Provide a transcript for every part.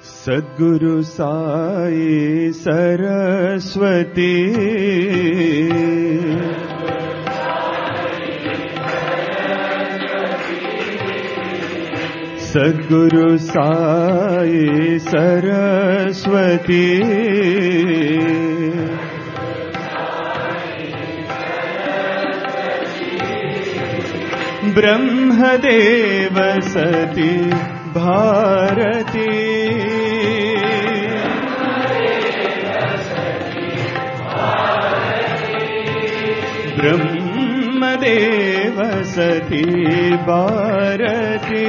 Sadhguru Sai Saraswati Sadhguru Sai Saraswati Brahmadev Sati Bharti Brahmadev Sati Bharti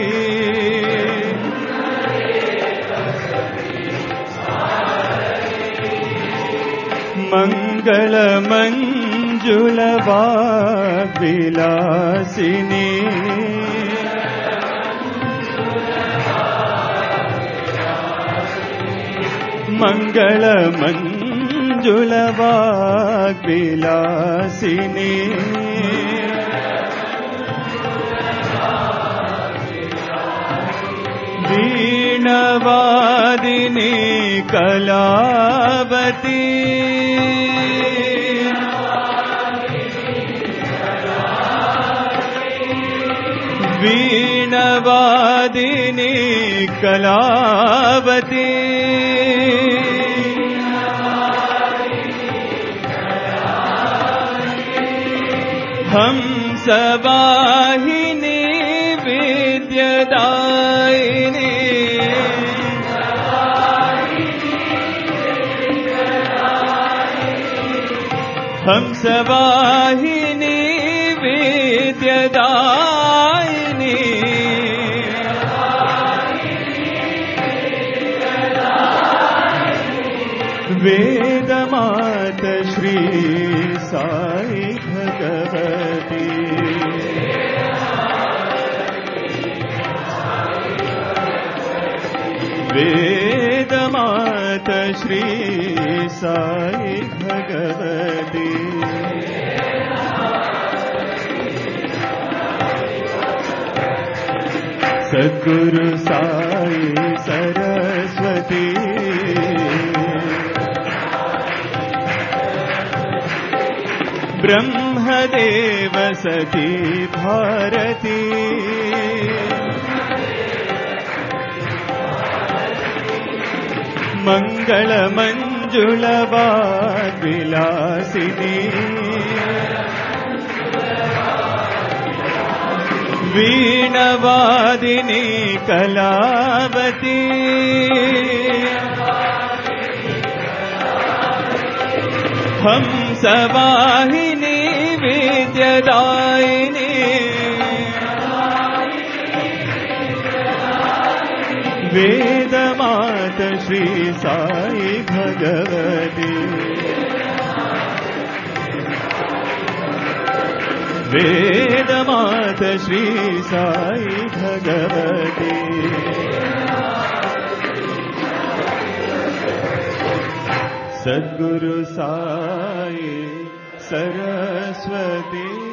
Mangal Manjul वाग्विलासिनी Mangal Manjul वाग्विलासिनी वीणवादिनी Kalavati वीणवादिनी Kalavati Hansavahini विद्यादायिनी Hansavahini विद्यादायिनी वेदमात Shri Sai Bhagwati वेदमात Shri Sai Bhagwati Sadhguru Sai Saraswati Brahmadev Sati Bharti Mangal Manjul वाग्विलासिनी वीणवादिनी Kalavati Hansavahini विद्यादायिनी वेदमात Shri Sai Bhagwati वेदमात Shri Sai Bhagwati Sadhguru Sai Saraswati.